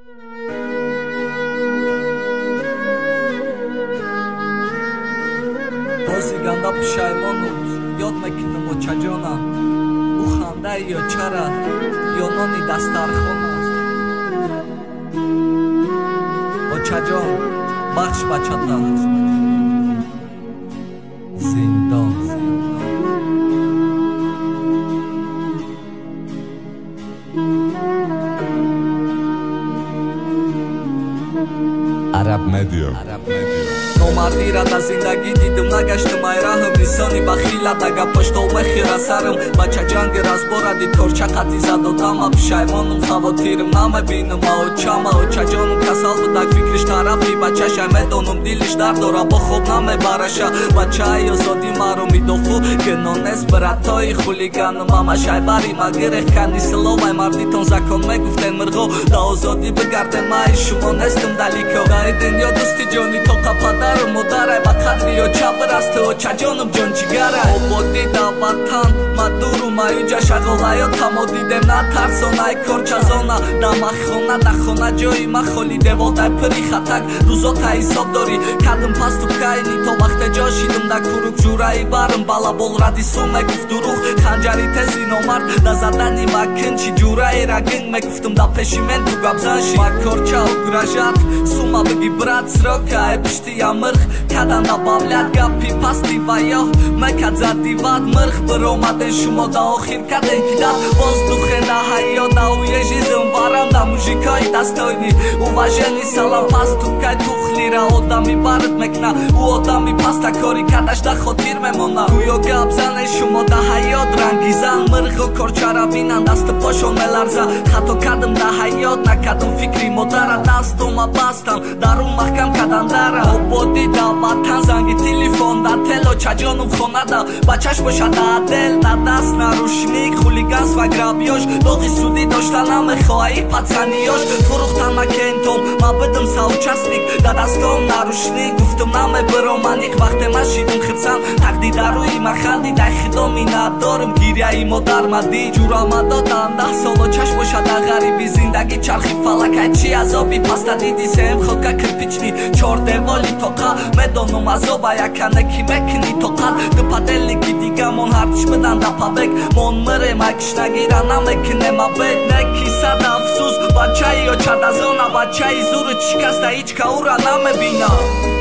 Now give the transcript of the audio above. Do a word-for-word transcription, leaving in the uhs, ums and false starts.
Бозиганда пушаймону ёд мекунам очаҷона ӯ хандаи ё чара ё нони дастархон аст. очаҷон бахш бачата зиндон Arab Media. номардира да зиндагӣ дидим нагаштим айраҳм нисони бахилата гапоштол мехира сарм бачаҷанги разборади торча қати задодама пушаймонум хавотирим намебиним аочама очаҷонум касал будак фикраш тарафи бачаша медонум дилиш дард дора бо хоб намебараша бачаи озодӣ маро мидофу генонес братои хулиганум амашай бари магирех кани силовай мардитон закон мегуфтен мирғо да озодӣ бигарден маи шумо нестим далико даиден ё дӯсти ҷони тоқа падару модарай ба қадри ё чабрасте очаҷонум ҷонҷигарай ободӣ да ватан мадуру маюҷа шағолаё тамо дидем на тарсонай корчазона да маххона да хона ҷои ма холи деволдай пири хатак рӯзота ҳисоб дорӣ кадим пасту кайни то вақте ҷошидим да курук ҷураи барм балабол радисо мегуфт дуруғ ханҷари тези номард да задани макинчи ҷураи рагин мегуфтум да пеши мен ту габзанши макорча угражат сума биги брат срока е пишти ямирх када набавлят гапи пасти ва ё мекад задиват мирх биромаден шумо да охир каден кидат воздухе на ҳаё да уежизм варам да мужикои дастойни уважени салам пасту кай тухлира одами бард мекна ӯ одами паста кори кадаш да хотир мемона гӯё гап зане шумо да ҳаёт рангизан мирғо корчара бинан дасту пошон меларза хато кадым да ҳаёт накадым фикри модара дастума бастам дарун маҳкам кадандара ободӣ да ватан занги телефон да тело чаҷонум хонада бачаш бошад да дел да даст нарушник хулиганс ва грабёж доғи судӣ дошта намехоҳаи пацаниёш фурӯхтан макентом ма бидим соучастник да дастом нарушник гуфтум намебироманиқ вақте ма шидим хирсан тақди дарӯи маханди дай хидоми надорим гиряи модар мади ҷурама додан даҳ соло чаш бошад да ғариби зиндагӣ чархи фалакай чи азоби паста диди сем ходка кирпични чор деволи тоқа медонум азоба якане ки мекини тоқат дупадели ки дигамон ҳарчи бидан да пабек мон мирем акишнагира намекинем абед неки сад афсус бачаи очадазона бачаи зуру шикаста ҳеч каура намебинам.